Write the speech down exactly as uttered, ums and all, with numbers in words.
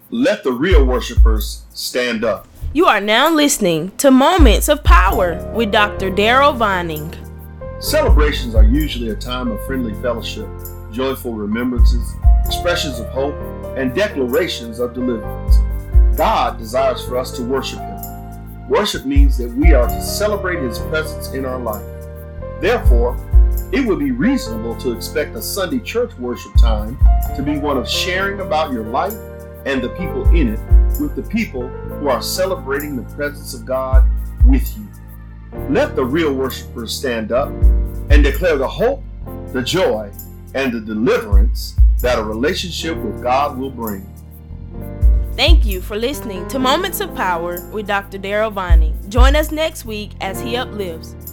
Let the real worshipers stand up. You are now listening to Moments of Power with Doctor Daryl Vining. Celebrations are usually a time of friendly fellowship, joyful remembrances, expressions of hope, and declarations of deliverance. God desires for us to worship Him. Worship means that we are to celebrate His presence in our life. Therefore, it would be reasonable to expect a Sunday church worship time to be one of sharing about your life and the people in it with the people who are celebrating the presence of God with you. Let the real worshipers stand up and declare the hope, the joy, and the deliverance that a relationship with God will bring. Thank you for listening to Moments of Power with Doctor Daryl Vining. Join us next week as he uplifts.